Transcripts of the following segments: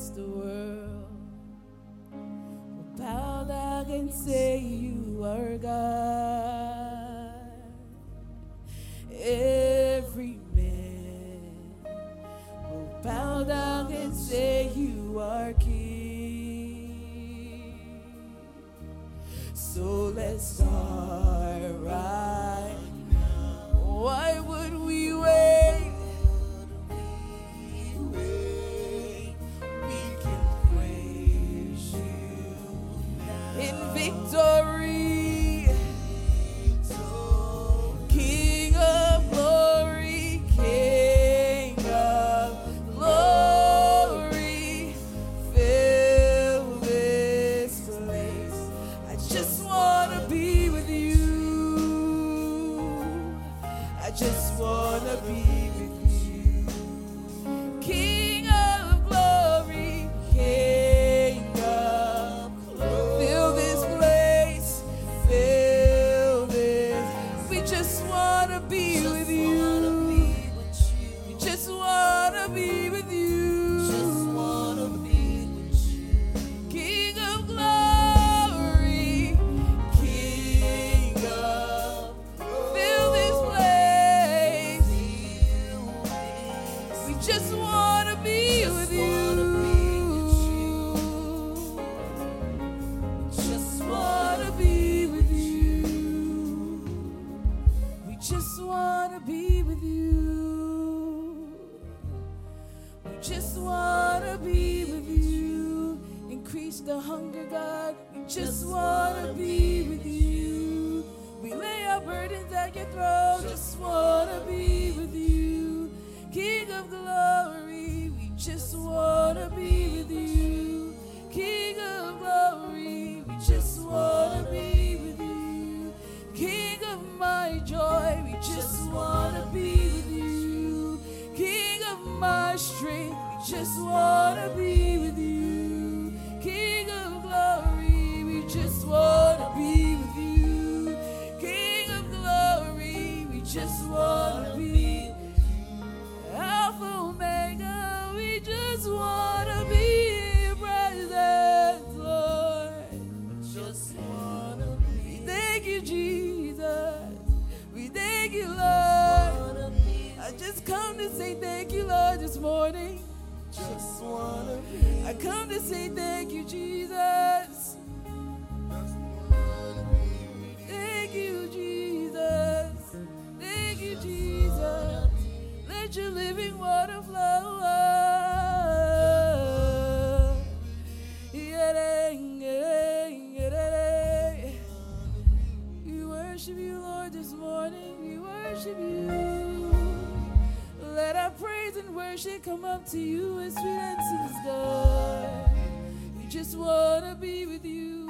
against the world will bow down and say you are God. Every man will bow down and say you are King. So let's start right now. Why would we wait? We can praise you in victory. King of glory, King of glory, fill this place. I just want to be with you. I just want to be with you. King of glory, King of glory, fill this place, fill this. We just want to be with you. We just want to be with you. King of glory, King of fill this place. We just want to be with you. Just want to be with you. We just want to be with you. We just want to be with you. Increase the hunger, God. We just want to be with you. We lay our burdens at your throne. Just want to be with you. King of glory, we just want to be with you. King of glory, we just want to be with you. King of my joy, we just want to be with you. King of my strength, we just want to be with you. King of glory, we just want to be with you. King of glory, we just want to be Alpha Omega, we just want to be in your presence, Lord. Just want to be. We thank you, Jesus. We thank you, Lord. I just come to say thank you, Lord, this morning. Just want to be. I come to say thank you, Jesus. Thank you, Jesus. Thank you, Jesus. Let your living water flow. We worship you, Lord, this morning. We worship you. Let our praise and worship come up to you as sweet incense, God. We just want to be with you.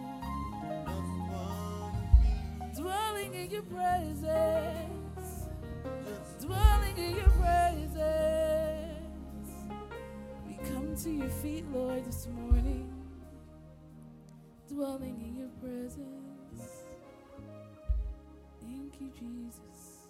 Dwelling in your presence. Dwelling in your presence. We come to your feet, Lord, this morning. Dwelling in your presence. Thank you, Jesus.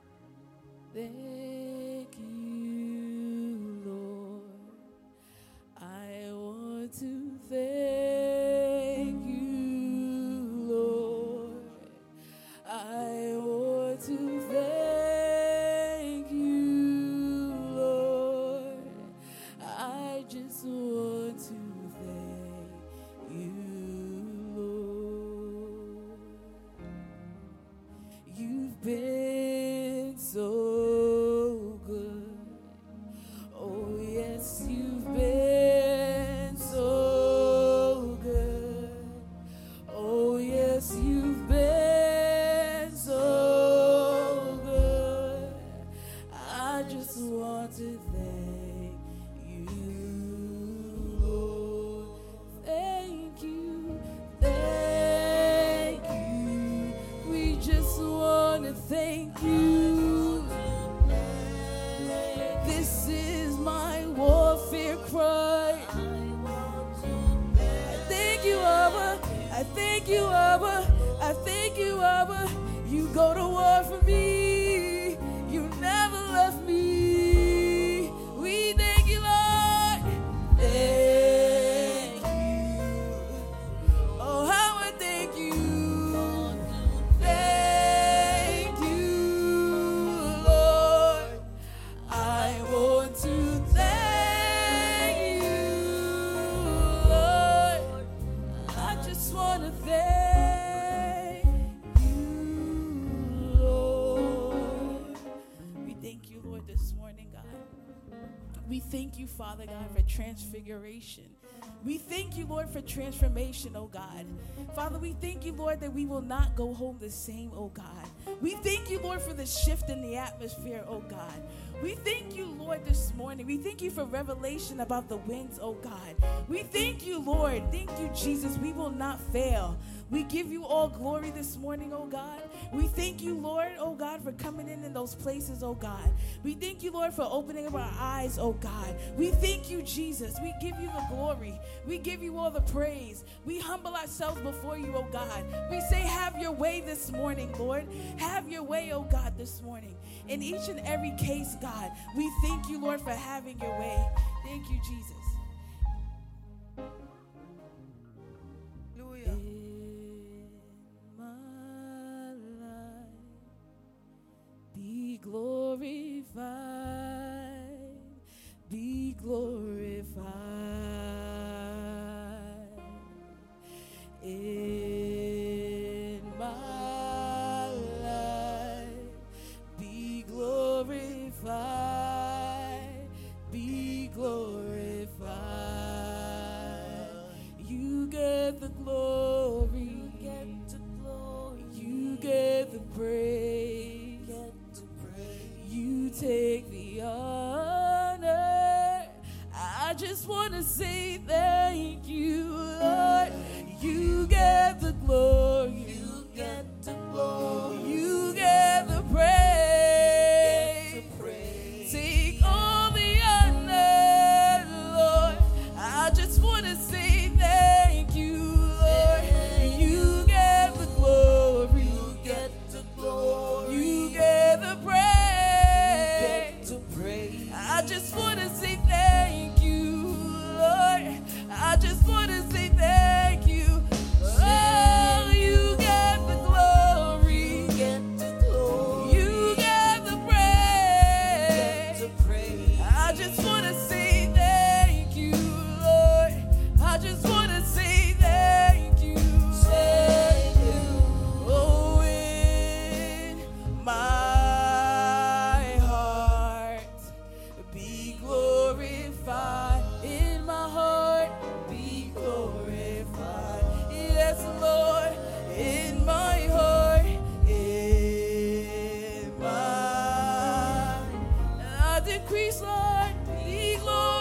Thank you, Lord. I want to thank you, Lord. I want to thank you, Lord. I just want to thank you, Lord. You've been so good. Oh, yes, you've been so good. Oh, yes, you've been so good. I just want to thank you, Lord. Thank you, thank you. We just want to thank you. This is my warfare cry. I thank you, Abba. I thank you, Abba. I thank you, Abba. You go to war for me. You never left me. We thank you, Lord. want to thank you, Lord. We thank you, Lord, this morning, God. We thank you, Father God, for transfiguration. We thank you, Lord, for transformation, oh God. Father, we thank you, Lord, that we will not go home the same, oh God. We thank you, Lord, for the shift in the atmosphere, oh God. We thank you, Lord, this morning. We thank you for revelation about the winds, oh God. We thank you, Lord. Thank you, Jesus. We will not fail. We give you all glory this morning, oh God. We thank you, Lord, oh God, for coming in those places, oh God. We thank you, Lord, for opening up our eyes, oh God. We thank you, Jesus. We give you the glory. We give you all the praise. We humble ourselves before you, oh God. We say, have your way this morning, Lord. Have your way, oh God, this morning. In each and every case, God, we thank you, Lord, for having your way. Thank you, Jesus. Hallelujah. In my life, be glorified, be glorified. In my life, be glorified, be glorified. You get the glory, you get the praise, you take the honor. I just want to say thank you, Lord. You get the glory, you get the glory, you get the praise. Take all the honor, Lord. I just want to say thank you, Lord. You get the glory, you get the glory, you get the praise. I just want to say thank you, Lord. I just want to say thank you. Oh, you get the glory, you get the praise. I just want to say thank you, Lord. I just want to say thank you. Oh, in my heart, be glorified. In my heart, be glorified. Yes, Lord, in my heart, in my, I decrease, Lord, be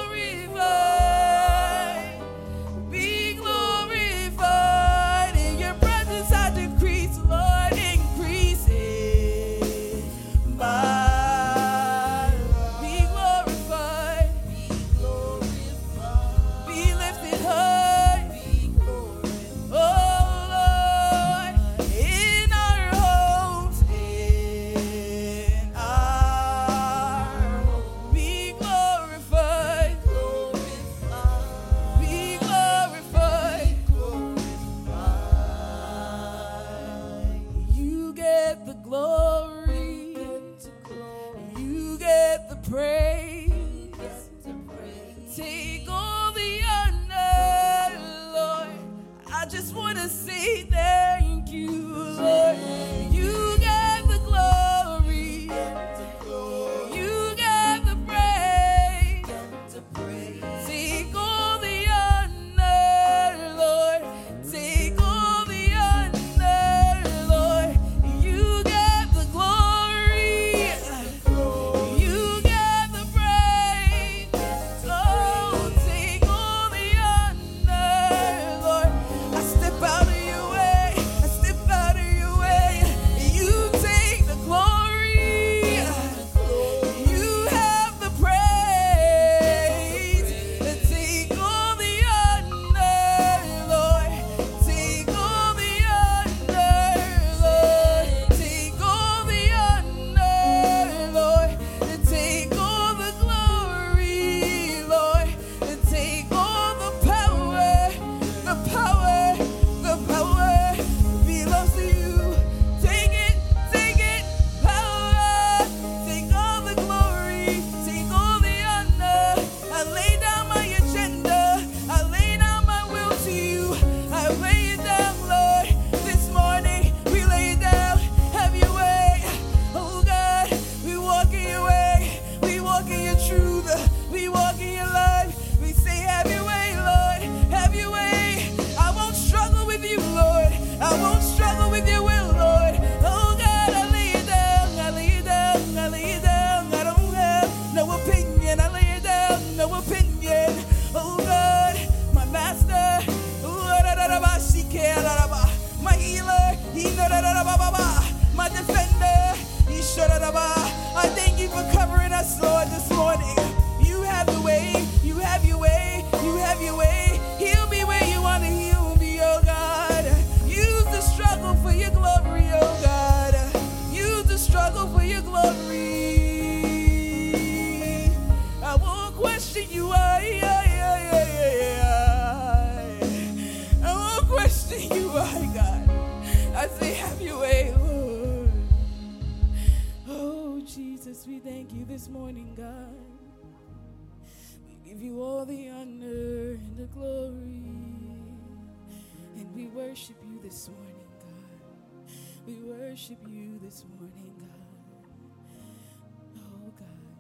glorified, be glorified. In your presence I decrease, Lord, increase in my, be glorified, be lifted high. Oh Lord, in our homes, in our homes, be glorified, be glorified. You get the glory, you get the praise. Take all the honor, Lord. I just want to say thank you, Lord. You get the glory, you get the praise. Take all the honor, Lord. Take all the honor, Lord. You get the glory, you get the praise. Oh, take all the honor, Lord. I step out of your way. have your way. Heal me where you want to heal me, oh God. Use the struggle for your glory, oh God. Use the struggle for your glory. I won't question you, I won't question you, my God. I say, have your way, Lord. Oh, Jesus, we thank you this morning, God. We give you all the honor and the glory. And we worship you this morning, God. We worship you this morning, God. Oh, God.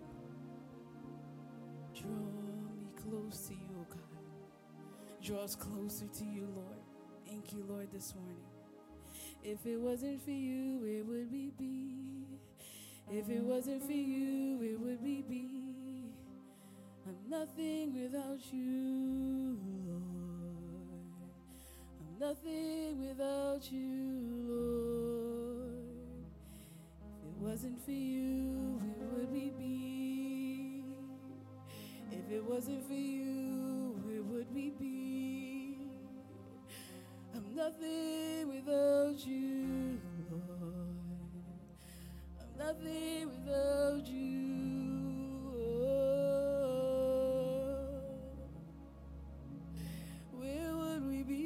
Draw me close to you, oh God. Draw us closer to you, Lord. Thank you, Lord, this morning. If it wasn't for you, where would we be? If it wasn't for you, where would we be? I'm nothing without you, Lord. I'm nothing without you, Lord. If it wasn't for you, where would we be? If it wasn't for you, where would we be? I'm nothing without you, Lord. I'm nothing without you. Where would we be?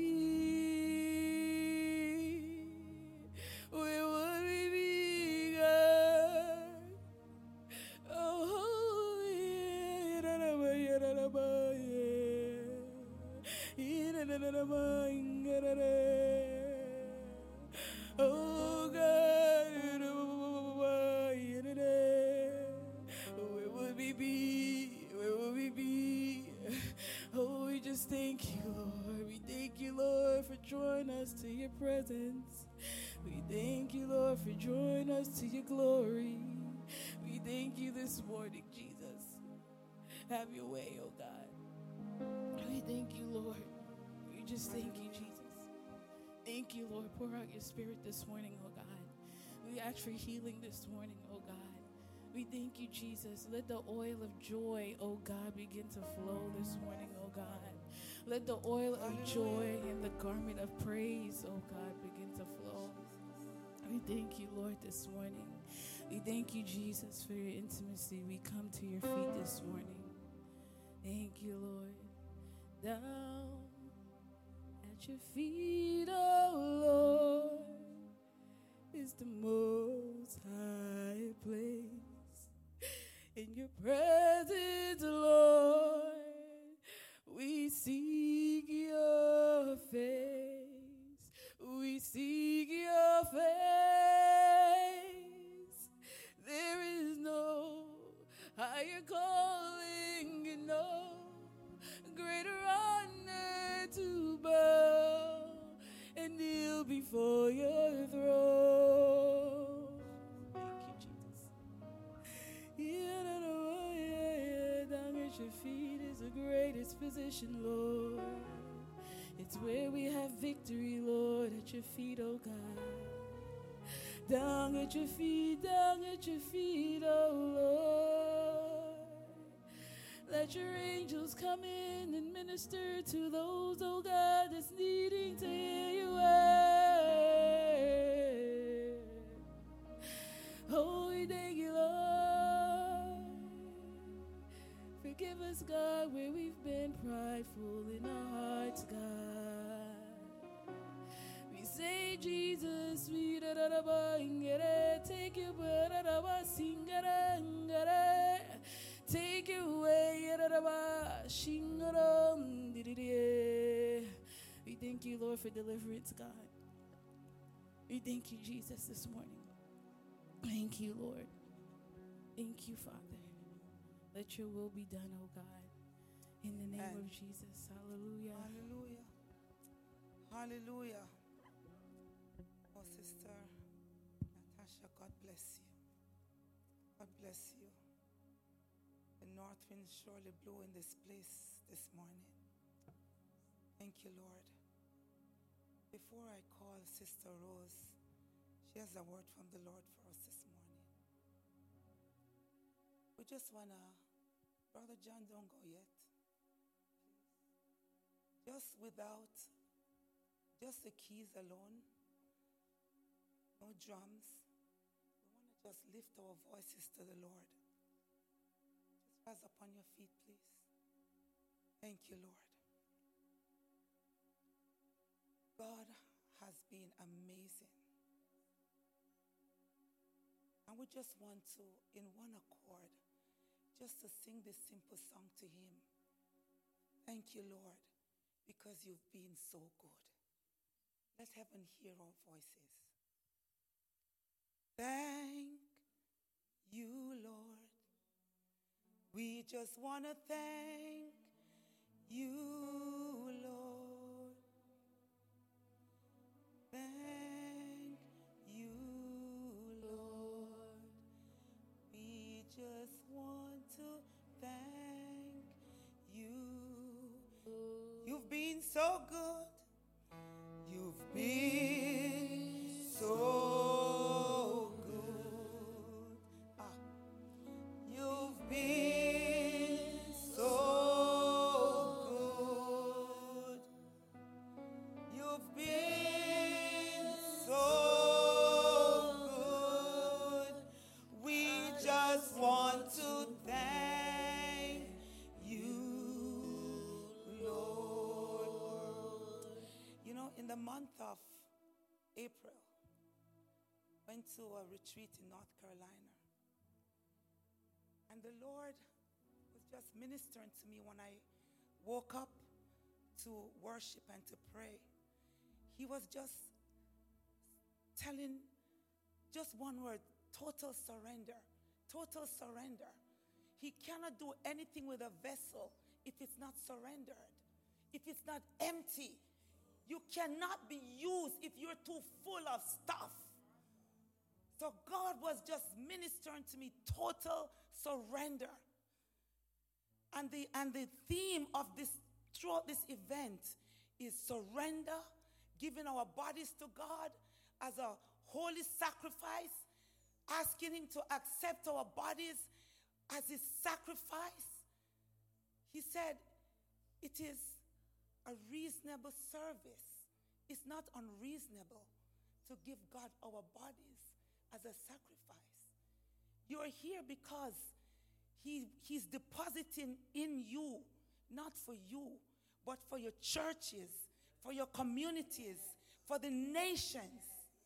Where would we be, God? Oh, yeah. Oh, God. Where would we be? Where would we be? Oh, we just thank you, Lord. We thank you, Lord, for drawing us to your presence. We thank you, Lord, for drawing us to your glory. We thank you this morning, Jesus. Have your way, oh God. We thank you, Lord. We just thank you, Jesus. Thank you, Lord. Pour out your spirit this morning, oh God. We ask for healing this morning, oh God. We thank you, Jesus. Let the oil of joy, oh God, begin to flow this morning, oh God. Let the oil of joy and the garment of praise, oh God, begin to flow. We thank you, Lord, this morning. We thank you, Jesus, for your intimacy. We come to your feet this morning. Thank you, Lord. Down at your feet, oh Lord, is the most high place. In your presence, Lord, we seek your face. We seek your face. There is no higher calling and no greater honor to bow and kneel before your throne. Thank you, Jesus. Down at your feet is the greatest position, Lord. It's where we have victory, Lord, at your feet, oh God. Down at your feet, oh Lord. Let your angels come in and minister to those, oh God, that's needing to hear your word. Oh, we thank you, Lord. Forgive us, God, where we've been prideful in our hearts, God. We say, Jesus, we take your take you away. We thank you, Lord, for deliverance, God. We thank you, Jesus, this morning. Thank you, Lord. Thank you, Father. Let your will be done, oh God. In the name of Jesus. Hallelujah. Hallelujah. Hallelujah. Oh, Sister Natasha, God bless you. God bless you. The north wind surely blew in this place this morning. Thank you, Lord. Before I call Sister Rose, she has a word from the Lord for us this morning. We just want to, Brother John, don't go yet. just without just the keys alone, no drums, we want to just lift our voices to the Lord. Just rise up on your feet, please. Thank you, Lord. God has been amazing. And we just want to, in one accord, just to sing this simple song to Him. Thank you, Lord, because you've been so good. Let heaven hear our voices. Thank you, Lord. We just want to thank you, Lord. Thank you, Lord. We just want to thank you. You've been so good. You've been so good. You've been so good. You've been so good. We just want to thank you, Lord. You know, in the month of April, went to a retreat in North Carolina. And the Lord was just ministering to me when I woke up to worship and to pray. He was just telling just one word, total surrender. Total surrender. He cannot do anything with a vessel if it's not surrendered, if it's not empty. You cannot be used if you're too full of stuff. So God was just ministering to me, total surrender. And the theme of this, throughout this event, is surrender, giving our bodies to God as a holy sacrifice, asking Him to accept our bodies as His sacrifice. He said, it is a reasonable service. It's not unreasonable to give God our bodies as a sacrifice. You're here because He's depositing in you, not for you, but for your churches, for your communities, for the nations.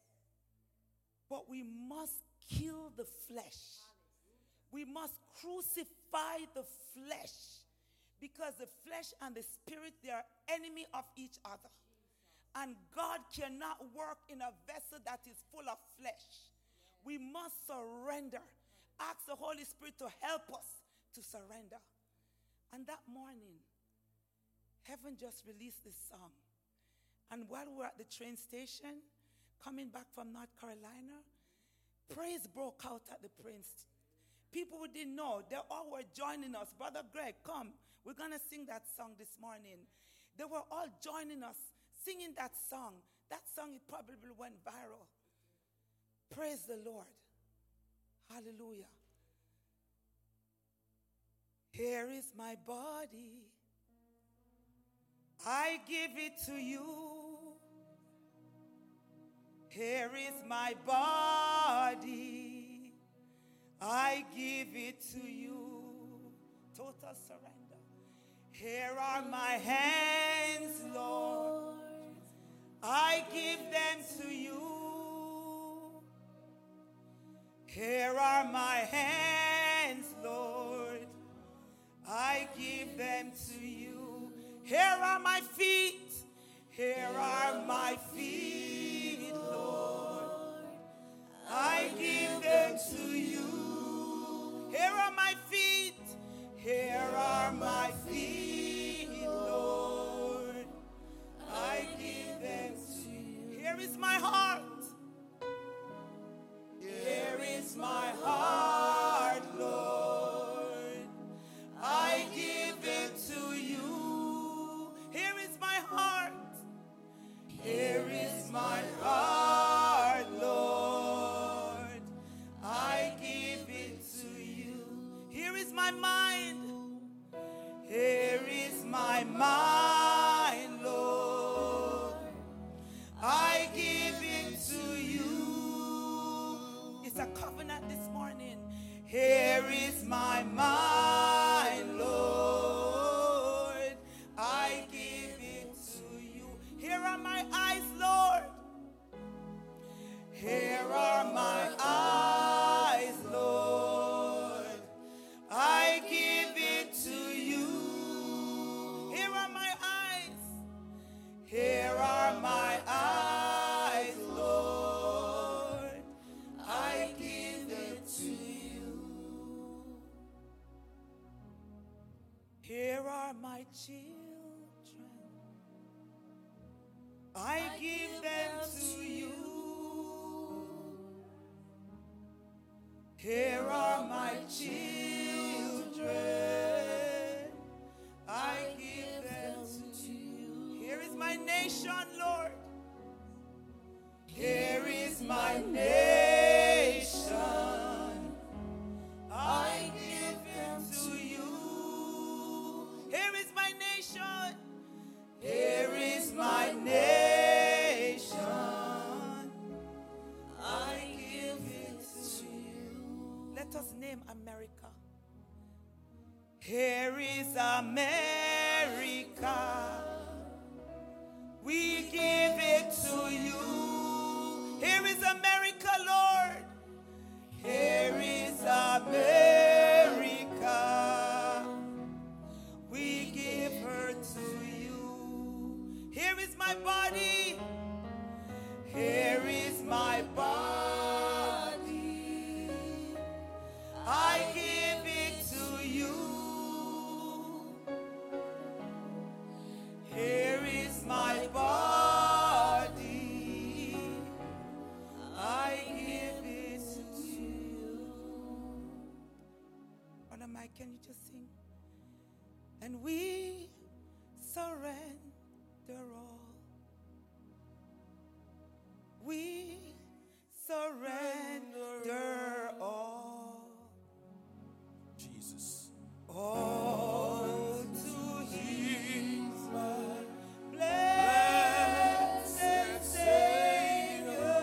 But we must kill the flesh. We must crucify the flesh, because the flesh and the spirit, they are enemy of each other. And God cannot work in a vessel that is full of flesh. We must surrender. Ask the Holy Spirit to help us to surrender. And that morning, heaven just released this song. And while we were at the train station, coming back from North Carolina, praise broke out at the train station. People who didn't know, they all were joining us. Brother Greg, come. We're going to sing that song this morning. They were all joining us, singing that song. That song, it probably went viral. Praise the Lord. Hallelujah. Here is my body. I give it to you. Here is my body. I give it to you. Total surrender. Here are my hands, Lord. I give them to you. Here are my hands, Lord. I give them to you. Here are my feet. Here are my feet, Lord. I give them to you. Here are my feet. Here are my feet, Lord. I give them to you. Here is my heart. Here is my heart, Lord. I give it to you. Here is my heart. Here is my heart, Lord. I give it to you. Here is my mind. Here Here is my mind, Lord. I give it to you. Here are my eyes, Lord. Here are my eyes, Lord. I give it to you. Here are my eyes. Here are my eyes, Lord. I give it to you. Here are my children. I give them to you. Here are my children. I give them to you. Here is my nation, Lord. Here is my nation. I give them to you. Here is my nation. Here is my nation. I give it to you. Let us name America. Here is America. We give it to you. Here is America, Lord. Here is America. We give her to you. Here is my body. Here is my body. I give it to you. Here is my body. I give it to you. Brother Mike, can you just sing? And we surrender all. We surrender all. Jesus. All to Him, my blessed Savior.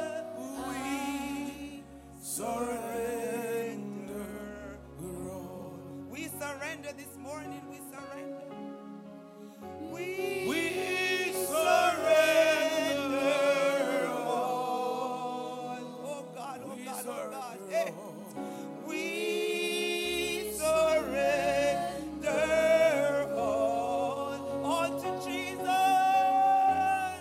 We surrender all. We surrender this morning. We surrender. We surrender all. Oh God, oh God, oh God. Hey. We surrender all to Jesus.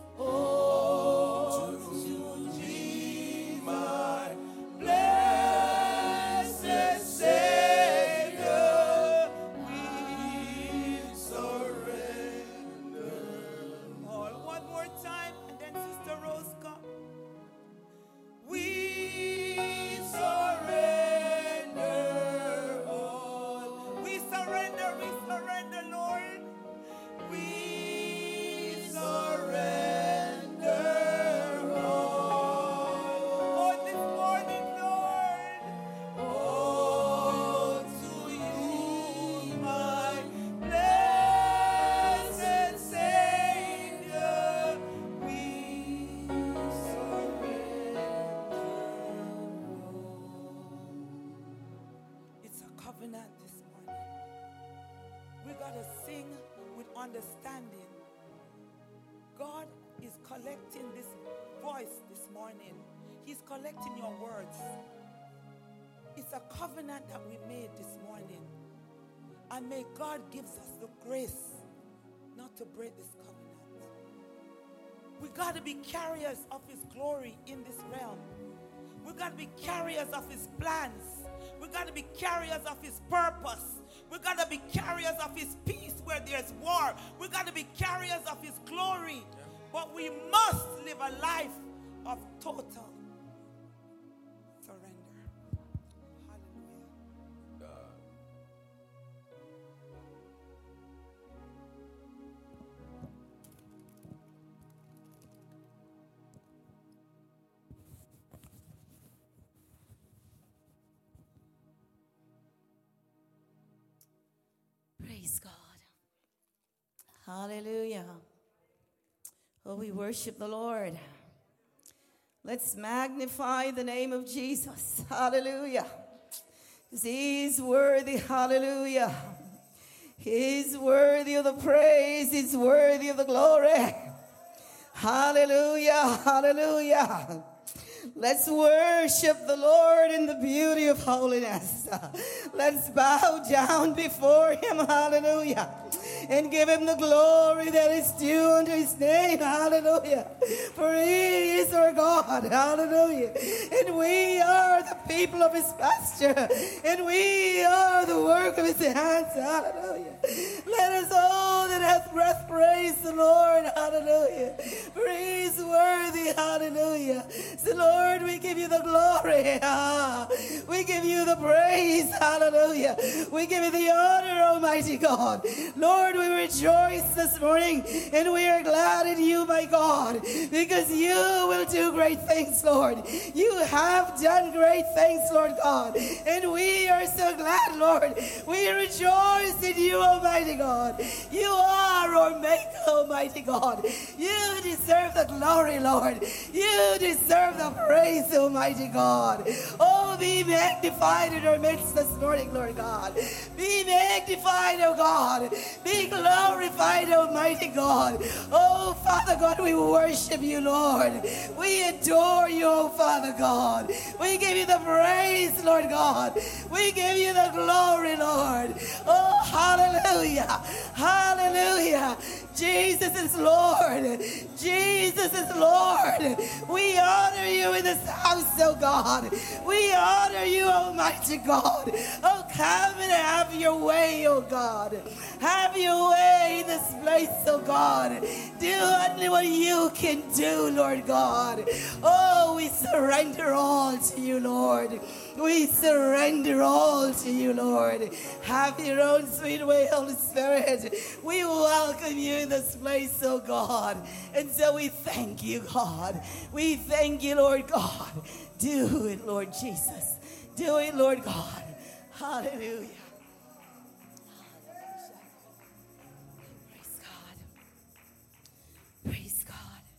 All to Jesus, my blessed Savior. We surrender all. One more time, and then Sister Rose come. We surrender all. We surrender, Lord. We surrender all. Oh, this morning, Lord. Oh, to you, my blessed Savior. We surrender. It's a covenant this morning. We got to sing with understanding. God is collecting this voice this morning. He's collecting your words. It's a covenant that we made this morning. And may God gives us the grace not to break this covenant. We got to be carriers of His glory in this realm. We got to be carriers of His plans. We got to be carriers of His purpose. We got to be carriers of His peace where there's war. We got to be carriers of His glory. But we must live a life of total surrender. Hallelujah. Praise God. Hallelujah. Oh, we worship the Lord. Let's magnify the name of Jesus. Hallelujah. He's worthy. Hallelujah. He's worthy of the praise. He's worthy of the glory. Hallelujah. Hallelujah. Let's worship the Lord in the beauty of holiness. Let's bow down before him. Hallelujah. And give him the glory that is due unto his name. Hallelujah. For he is our God. Hallelujah. And we are the people of his pasture. And we are the work of his hands. Hallelujah. Let us all that hath breath praise the Lord. Hallelujah. For he is worthy. Hallelujah. So Lord, we give you the glory. We give you the praise. Hallelujah. We give you the honor, Almighty God. Lord, we rejoice this morning and we are glad in you, my God, because you will do great things, Lord. You have done great things, Lord God, and we are so glad, Lord. We rejoice in you, Almighty God. You are our Maker, Almighty God. You deserve the glory, Lord. You deserve the praise, Almighty God. Oh, be magnified in our midst this morning, Lord God. Be magnified, oh God. Be glorified, Almighty God. Oh, Father God, we worship you, Lord. We adore you, oh Father God. We give you the praise, Lord God. We give you the glory, Lord. Oh, hallelujah. Hallelujah. Jesus is Lord. Jesus is Lord. We honor you in this house, oh God. We honor you, Almighty God. Oh, come and have your way, oh God. Have your way in this place, oh God. Do only what you can do, Lord God. Oh, we surrender all to you, Lord. We surrender all to you, Lord. Have your own sweet way, Holy Spirit. We welcome you in this place, oh God. And so we thank you, God. We thank you, Lord God. Do it, Lord Jesus. Do it, Lord God. Hallelujah. Praise God. Praise God.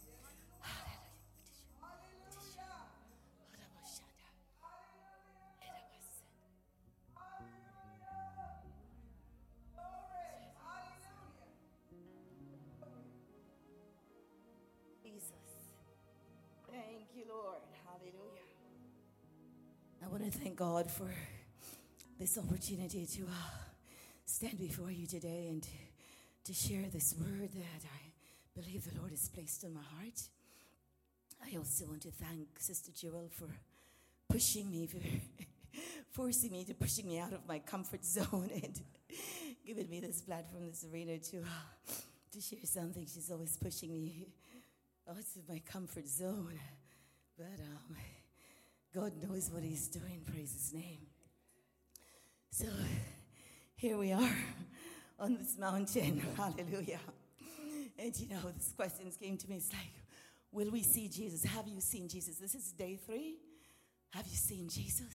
Jesus. Thank you, Lord. Hallelujah. I want to thank God for this opportunity to stand before you today and to share this word that I believe the Lord has placed in my heart. I also want to thank Sister Jewel for pushing me, for forcing me, pushing me out of my comfort zone and giving me this platform, this arena to share something. She's always pushing me out of my comfort zone. But God knows what he's doing. Praise his name. So here we are on this mountain. Hallelujah. And you know, these questions came to me. It's like, will we see Jesus? Have you seen Jesus? This is day 3. Have you seen Jesus?